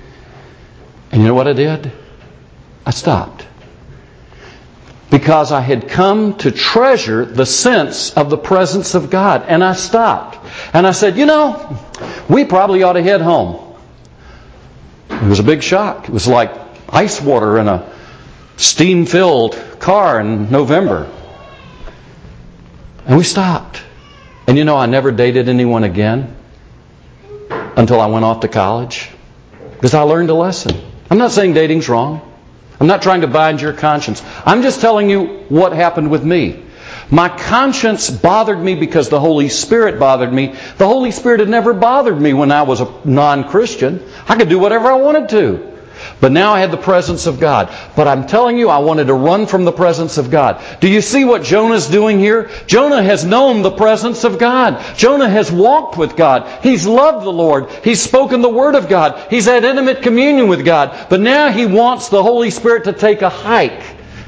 And you know what I did? I stopped. Because I had come to treasure the sense of the presence of God. And I stopped. And I said, you know, we probably ought to head home. It was a big shock. It was like ice water in a steam-filled car in November. And we stopped. And you know, I never dated anyone again until I went off to college. Because I learned a lesson. I'm not saying dating's wrong. I'm not trying to bind your conscience. I'm just telling you what happened with me. My conscience bothered me because the Holy Spirit bothered me. The Holy Spirit had never bothered me when I was a non-Christian. I could do whatever I wanted to. But now I had the presence of God. But I'm telling you, I wanted to run from the presence of God. Do you see what Jonah's doing here? Jonah has known the presence of God. Jonah has walked with God. He's loved the Lord. He's spoken the Word of God. He's had intimate communion with God. But now he wants the Holy Spirit to take a hike,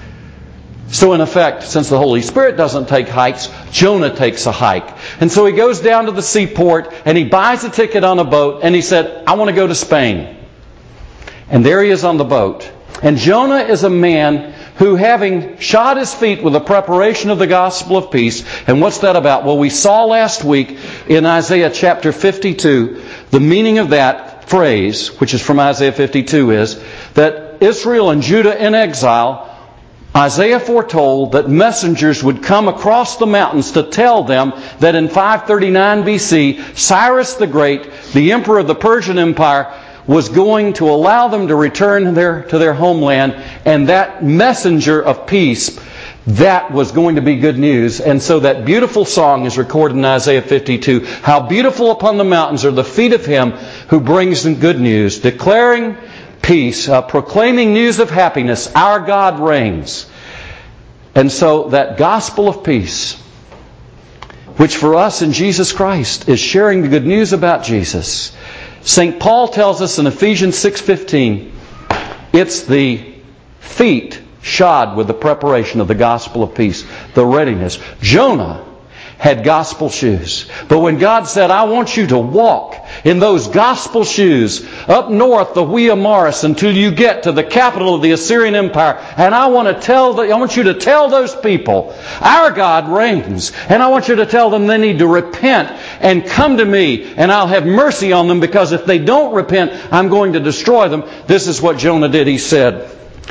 So in effect, since the Holy Spirit doesn't take hikes, Jonah takes a hike. And so he goes down to the seaport and he buys a ticket on a boat and he said, I want to go to Spain. And there he is on the boat. And Jonah is a man who, having shod his feet with the preparation of the gospel of peace, and what's that about? Well, we saw last week in Isaiah chapter fifty-two, the meaning of that phrase, which is from Isaiah fifty-two, is that Israel and Judah in exile, Isaiah foretold that messengers would come across the mountains to tell them that in five thirty-nine B C, Cyrus the Great, the emperor of the Persian Empire, was going to allow them to return their, to their homeland, and that messenger of peace, that was going to be good news. And so that beautiful song is recorded in Isaiah fifty-two. How beautiful upon the mountains are the feet of him who brings them good news, declaring peace, uh, proclaiming news of happiness. Our God reigns. And so that gospel of peace, which for us in Jesus Christ is sharing the good news about Jesus. Saint Paul tells us in Ephesians six fifteen, it's the feet shod with the preparation of the gospel of peace, the readiness. Jonah had gospel shoes. But when God said, I want you to walk in those gospel shoes up north the Via Maris until you get to the capital of the Assyrian Empire, and I want to tell the, I want you to tell those people, our God reigns, and I want you to tell them they need to repent and come to me, and I'll have mercy on them, because if they don't repent, I'm going to destroy them. This is what Jonah did. He said,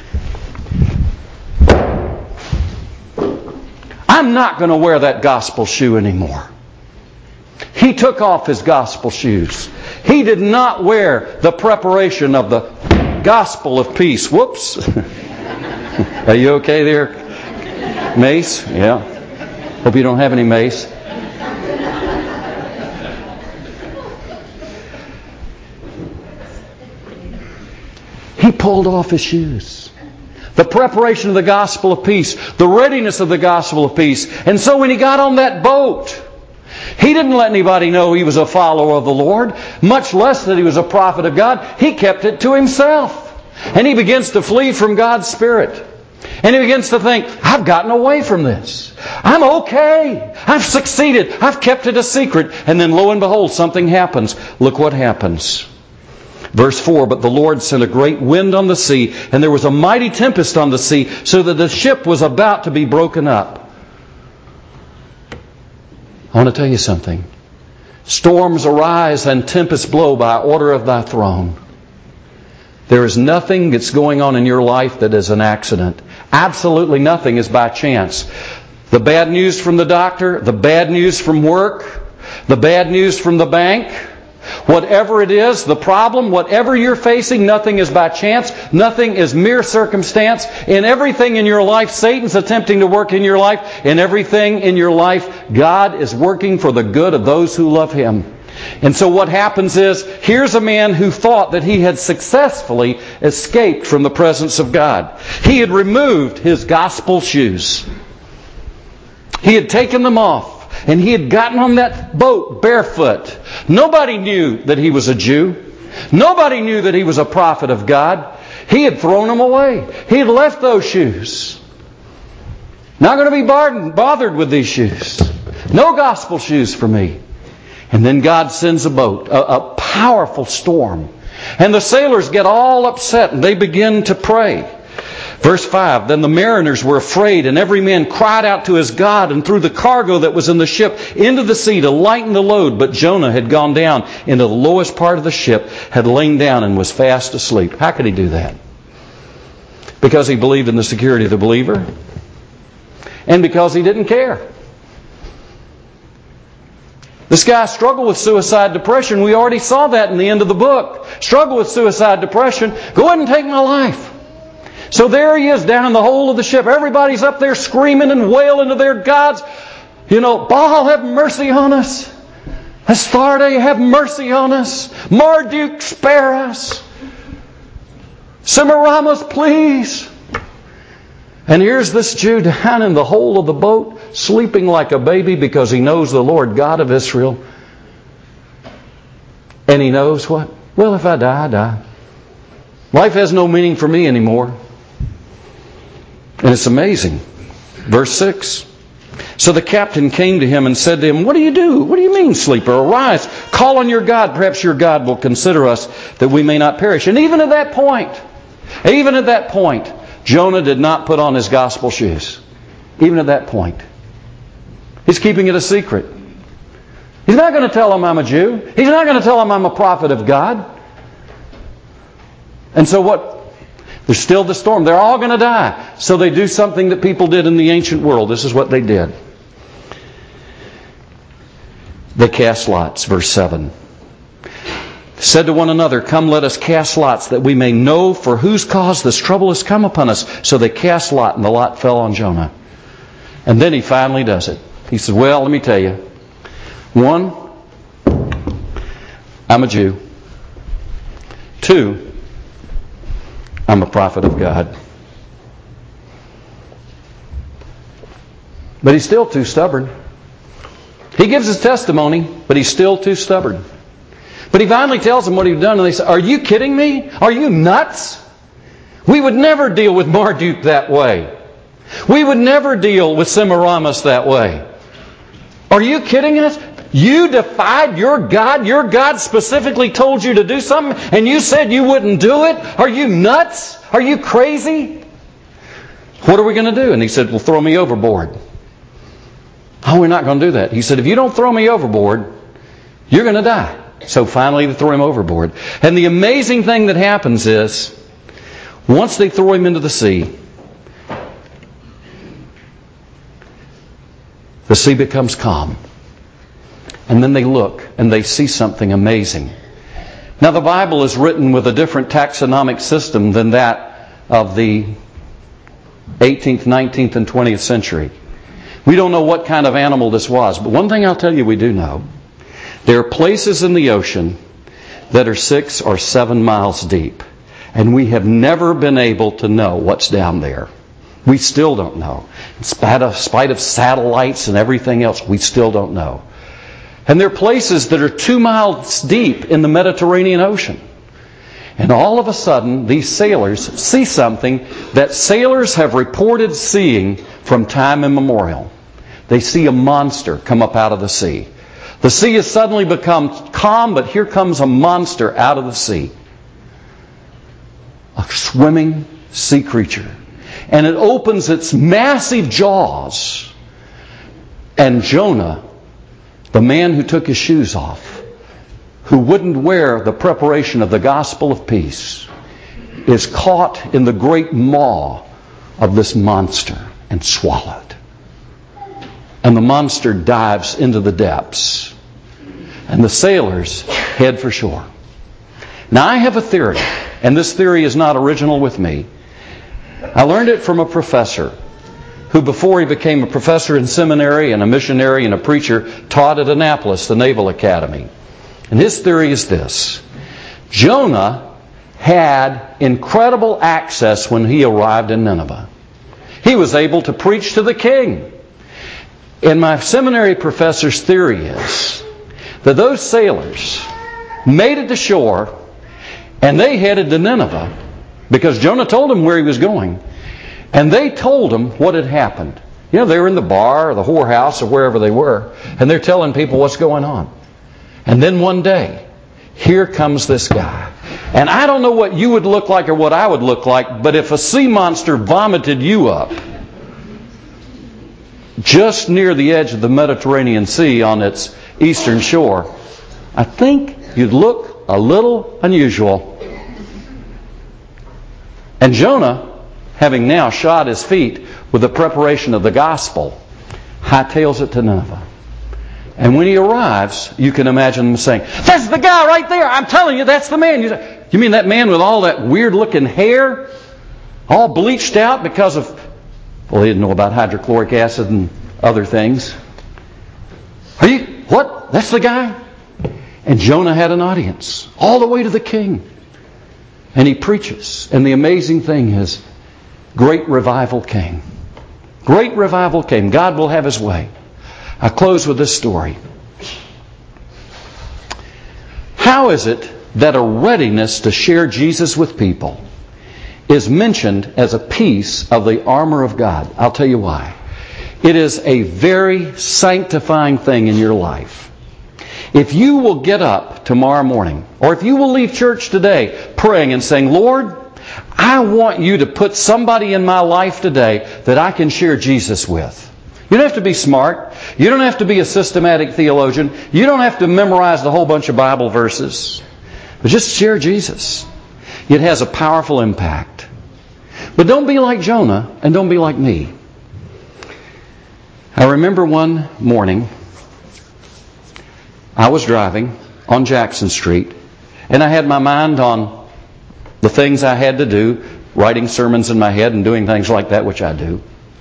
I'm not going to wear that gospel shoe anymore. He took off his gospel shoes. He did not wear the preparation of the gospel of peace. Whoops. Are you okay there? Mace? Yeah. Hope you don't have any mace. He pulled off his shoes. The preparation of the gospel of peace. The readiness of the gospel of peace. And so when he got on that boat, he didn't let anybody know he was a follower of the Lord, much less that he was a prophet of God. He kept it to himself. And he begins to flee from God's Spirit. And he begins to think, I've gotten away from this. I'm okay. I've succeeded. I've kept it a secret. And then lo and behold, something happens. Look what happens. Verse four, but the Lord sent a great wind on the sea, and there was a mighty tempest on the sea, so that the ship was about to be broken up. I want to tell you something. Storms arise and tempests blow by order of thy throne. There is nothing that's going on in your life that is an accident. Absolutely nothing is by chance. The bad news from the doctor, the bad news from work, the bad news from the bank, whatever it is, the problem, whatever you're facing, nothing is by chance. Nothing is mere circumstance. In everything in your life, Satan's attempting to work in your life. In everything in your life, God is working for the good of those who love Him. And so what happens is, here's a man who thought that he had successfully escaped from the presence of God. He had removed his gospel shoes. He had taken them off. And he had gotten on that boat barefoot. Nobody knew that he was a Jew. Nobody knew that he was a prophet of God. He had thrown them away. He had left those shoes. Not going to be bothered with these shoes. No gospel shoes for me. And then God sends a boat, a, a powerful storm. And the sailors get all upset and they begin to pray. Verse five, then the mariners were afraid, and every man cried out to his God and threw the cargo that was in the ship into the sea to lighten the load. But Jonah had gone down into the lowest part of the ship, had lain down and was fast asleep. How could he do that? Because he believed in the security of the believer, and because he didn't care. This guy struggled with suicide depression. We already saw that in the end of the book. Struggle with suicide depression. Go ahead and take my life. So there he is down in the hold of the ship. Everybody's up there screaming and wailing to their gods. You know, Baal, have mercy on us. Astarte, have mercy on us. Marduk, spare us. Semiramis, please. And here's this Jew down in the hold of the boat, sleeping like a baby because he knows the Lord God of Israel. And he knows what? Well, if I die, I die. Life has no meaning for me anymore. And it's amazing. Verse six. So the captain came to him and said to him, "What do you do? What do you mean, sleeper? Arise, call on your God. Perhaps your God will consider us that we may not perish." And even at that point, even at that point, Jonah did not put on his gospel shoes. Even at that point. He's keeping it a secret. He's not going to tell them I'm a Jew. He's not going to tell them I'm a prophet of God. And so what? There's still the storm. They're all going to die. So they do something that people did in the ancient world. This is what they did. They cast lots. Verse seven. Said to one another, "Come, let us cast lots, that we may know for whose cause this trouble has come upon us." So they cast lot, and the lot fell on Jonah. And then he finally does it. He said, "Well, let me tell you. One, I'm a Jew. Two, I'm a prophet of God." But he's still too stubborn. He gives his testimony, but he's still too stubborn. But he finally tells them what he's done, and they say, "Are you kidding me? Are you nuts? We would never deal with Marduk that way. We would never deal with Semiramis that way. Are you kidding us? You defied your God? Your God specifically told you to do something, and you said you wouldn't do it? Are you nuts? Are you crazy? What are we going to do?" And he said, "Well, throw me overboard." "Oh, we're not going to do that." He said, "If you don't throw me overboard, you're going to die." So finally they throw him overboard. And the amazing thing that happens is, once they throw him into the sea, the sea becomes calm. And then they look and they see something amazing. Now the Bible is written with a different taxonomic system than that of the eighteenth, nineteenth, and twentieth century. We don't know what kind of animal this was, but one thing I'll tell you we do know. There are places in the ocean that are six or seven miles deep, and we have never been able to know what's down there. We still don't know. In spite of, spite of satellites and everything else, we still don't know. And there are places that are two miles deep in the Mediterranean Ocean. And all of a sudden, these sailors see something that sailors have reported seeing from time immemorial. They see a monster come up out of the sea. The sea has suddenly become calm, but here comes a monster out of the sea. A swimming sea creature. And it opens its massive jaws. And Jonah, the man who took his shoes off, who wouldn't wear the preparation of the gospel of peace, is caught in the great maw of this monster and swallowed. And the monster dives into the depths. And the sailors head for shore. Now I have a theory, and this theory is not original with me. I learned it from a professor who, before he became a professor in seminary and a missionary and a preacher, taught at Annapolis, the Naval Academy. And his theory is this. Jonah had incredible access when he arrived in Nineveh. He was able to preach to the king. And my seminary professor's theory is that those sailors made it to shore and they headed to Nineveh because Jonah told them where he was going. And they told him what had happened. You know, they were in the bar or the whorehouse or wherever they were, and they're telling people what's going on. And then one day, here comes this guy. And I don't know what you would look like or what I would look like, but if a sea monster vomited you up just near the edge of the Mediterranean Sea on its eastern shore, I think you'd look a little unusual. And Jonah, having now shod his feet with the preparation of the gospel, hightails it to Nineveh. And when he arrives, you can imagine them saying, "That's the guy right there. I'm telling you, that's the man." You say, "You mean that man with all that weird-looking hair? All bleached out because of..." Well, he didn't know about hydrochloric acid and other things. "Are you... What? That's the guy?" And Jonah had an audience all the way to the king. And he preaches. And the amazing thing is, great revival came. Great revival came. God will have His way. I close with this story. How is it that a readiness to share Jesus with people is mentioned as a piece of the armor of God? I'll tell you why. It is a very sanctifying thing in your life. If you will get up tomorrow morning, or if you will leave church today praying and saying, Lord, I want you to put somebody in my life today that I can share Jesus with. You don't have to be smart. You don't have to be a systematic theologian. You don't have to memorize a whole bunch of Bible verses. But just share Jesus. It has a powerful impact. But don't be like Jonah and don't be like me. I remember one morning I was driving on Jackson Street and I had my mind on the things I had to do, writing sermons in my head and doing things like that, which I do.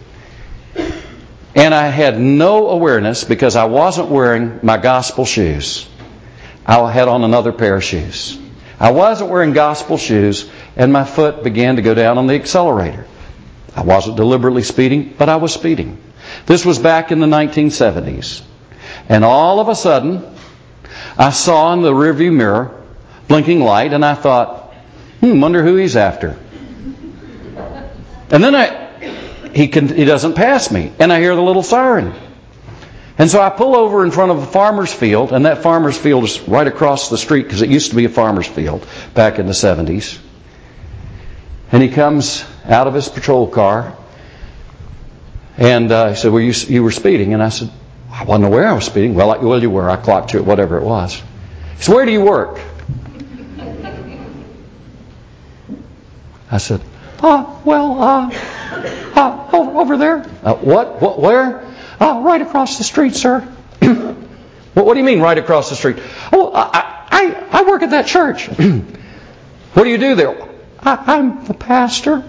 And I had no awareness because I wasn't wearing my gospel shoes. I had on another pair of shoes. I wasn't wearing gospel shoes and my foot began to go down on the accelerator. I wasn't deliberately speeding, but I was speeding. This was back in the nineteen seventies. And all of a sudden, I saw in the rearview mirror blinking light and I thought, hmm, wonder who he's after. And then I, he can, he doesn't pass me. And I hear the little siren. And so I pull over in front of a farmer's field, and that farmer's field is right across the street because it used to be a farmer's field back in the seventies. And he comes out of his patrol car and uh, he said, well, you, you were speeding. And I said, I wasn't aware I was speeding. Well, I, well, you were. I clocked you at whatever it was. He said, where do you work? I said, oh, well, uh, uh, over, over there. Uh, what? What? Where? Uh, right across the street, sir. what, what do you mean, right across the street? Oh, I, I, I work at that church. What do you do there? I, I'm the pastor.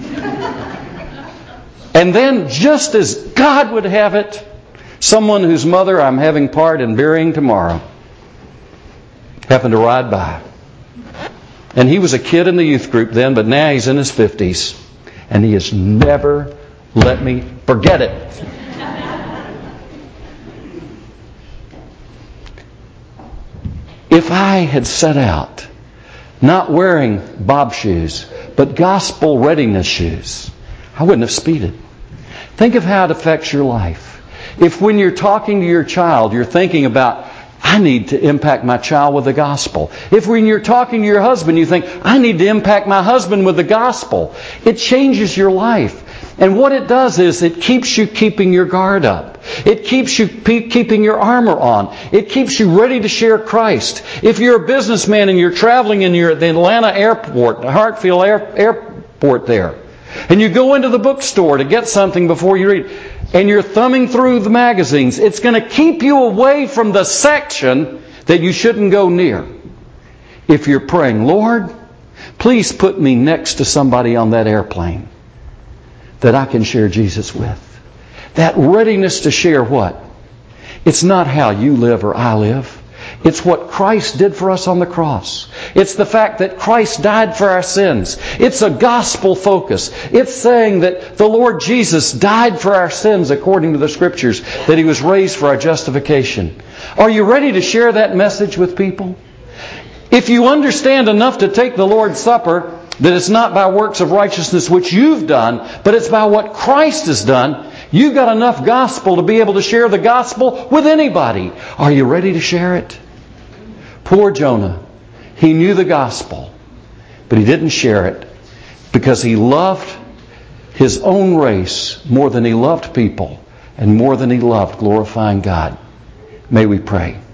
And then, just as God would have it, someone whose mother I'm having part in burying tomorrow happened to ride by. And he was a kid in the youth group then, but now he's in his fifties. And he has never let me forget it. If I had set out not wearing Bob shoes, but gospel readiness shoes, I wouldn't have speeded. Think of how it affects your life. If when you're talking to your child, you're thinking about, I need to impact my child with the gospel. If when you're talking to your husband, you think, I need to impact my husband with the gospel. It changes your life. And what it does is it keeps you keeping your guard up. It keeps you pe- keeping your armor on. It keeps you ready to share Christ. If you're a businessman and you're traveling and you're at the Atlanta airport, the Hartsfield Air, airport there, and you go into the bookstore to get something before you read, and you're thumbing through the magazines, it's going to keep you away from the section that you shouldn't go near. If you're praying, Lord, please put me next to somebody on that airplane that I can share Jesus with. That readiness to share what? It's not how you live or I live. It's what Christ did for us on the cross. It's the fact that Christ died for our sins. It's a gospel focus. It's saying that the Lord Jesus died for our sins according to the Scriptures, that He was raised for our justification. Are you ready to share that message with people? If you understand enough to take the Lord's Supper, that it's not by works of righteousness which you've done, but it's by what Christ has done, you've got enough gospel to be able to share the gospel with anybody. Are you ready to share it? Poor Jonah. He knew the gospel, but he didn't share it because he loved his own race more than he loved people and more than he loved glorifying God. May we pray.